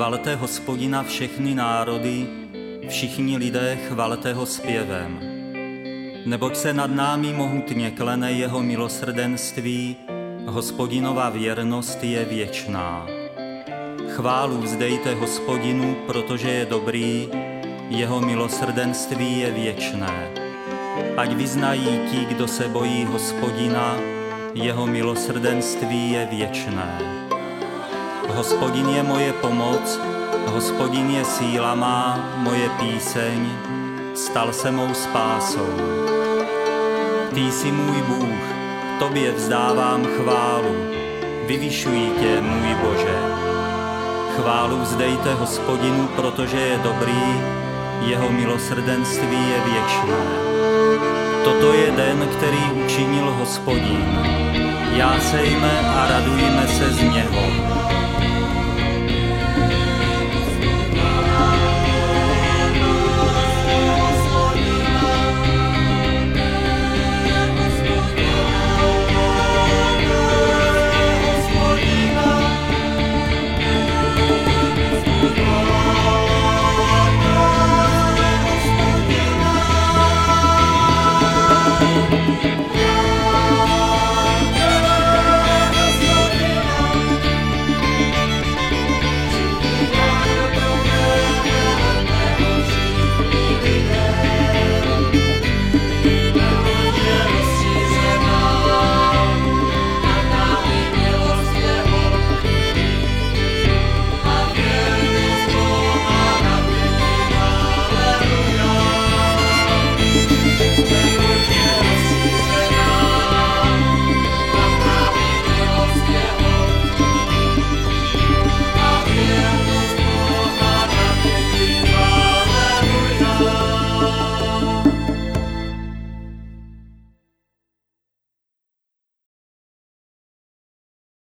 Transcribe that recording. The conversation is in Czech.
Chvalte Hospodina všechny národy, všichni lidé chvalte ho zpěvem. Neboť se nad námi mohutně klene jeho milosrdenství, Hospodinova věrnost je věčná. Chválu vzdejte Hospodinu, protože je dobrý, jeho milosrdenství je věčné. Ať vyznají ti, kdo se bojí Hospodina, jeho milosrdenství je věčné. Hospodin je moje pomoc, Hospodin je síla má, moje píseň, stal se mou spásou. Ty jsi můj Bůh, tobě vzdávám chválu, vyvyšuji tě, můj Bože. Chválu vzdejte Hospodinu, protože je dobrý, jeho milosrdenství je věčné. Toto je den, který učinil Hospodin. Jásejme a radujme se z něho.